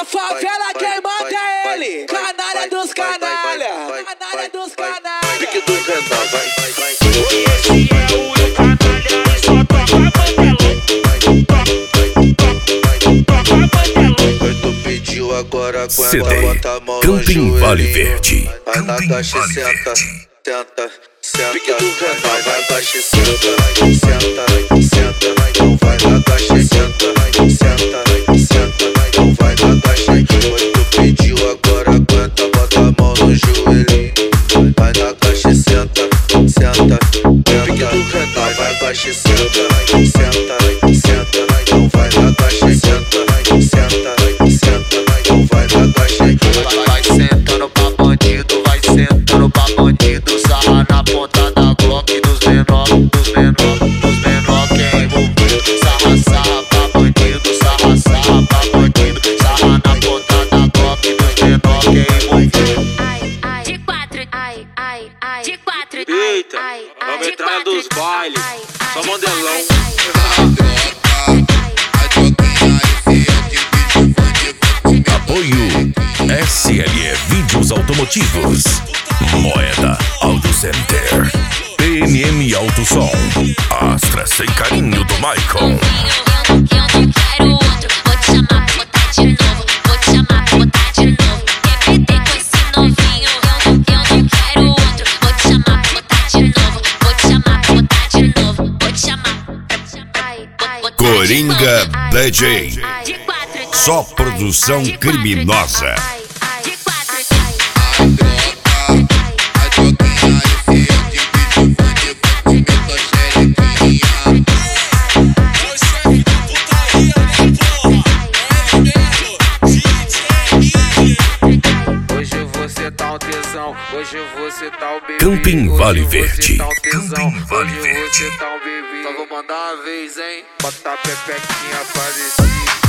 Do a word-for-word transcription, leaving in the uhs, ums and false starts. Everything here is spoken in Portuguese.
favela quem manda é ele, canalha dos canalha, canalha dos canalha. Pique do Renan, vai, vai, vai. Esse é o Will Canalha, só toca bandelão. Toca bandelão. Tu pediu agora C aguenta, D bota a mão no Camping Vale joelhinho. Verde. Vai na Camping caixa e Vale senta, Verde. senta, senta. Vai na caixa e senta, senta, senta. Então vai na caixa e senta, senta, senta. Então vai na caixa e tu pediu agora aguenta, bota a mão no joelhinho. Vai na caixa e senta, senta, senta. Vai na caixa e senta, senta, senta. Então vai na caixa e senta, senta, senta. Então vai na caixa e vai, vai sentando pra bandido, vai sentando pra bandido. Sarra na ponta da Glock dos menor, dos menor, dos menor que é envolvido. Sarra, sarra pra bandido, sarra, sarra pra bandido. Sarra na ponta da Glock dos menor que é envolvido. Ai, ai, de quatro, ai, ai, ai, de quatro. Eita, ai, ai, vamos de entrar quatro, dos bailes. ai, ai, Só de modelão. Apoio S L E Vídeos Automotivos, Moeda Auto Center, P M M Auto Som, Astra Sem Carinho do Maicon. Eu não quero outro, vou te chamar pra botar de novo, vou te chamar pra botar de novo. Quer meter com esse novinho? Eu não, eu não quero outro, vou te chamar pra botar de novo, vou te chamar pra botar de novo, vou te chamar. Ai, ai, botar de Coringa novo. Ai, D J. ai, ai, de quatro. Só produção De quatro. criminosa. Ai, ai, de quatro. Ai, Hoje você tá um tesão, hoje você tá um bebê. Camping Vale Hoje Verde. você tá um tesão, Camping Vale hoje Verde. você tá um bebê. Só vou mandar uma vez, hein? Bota a pepequinha pra descer.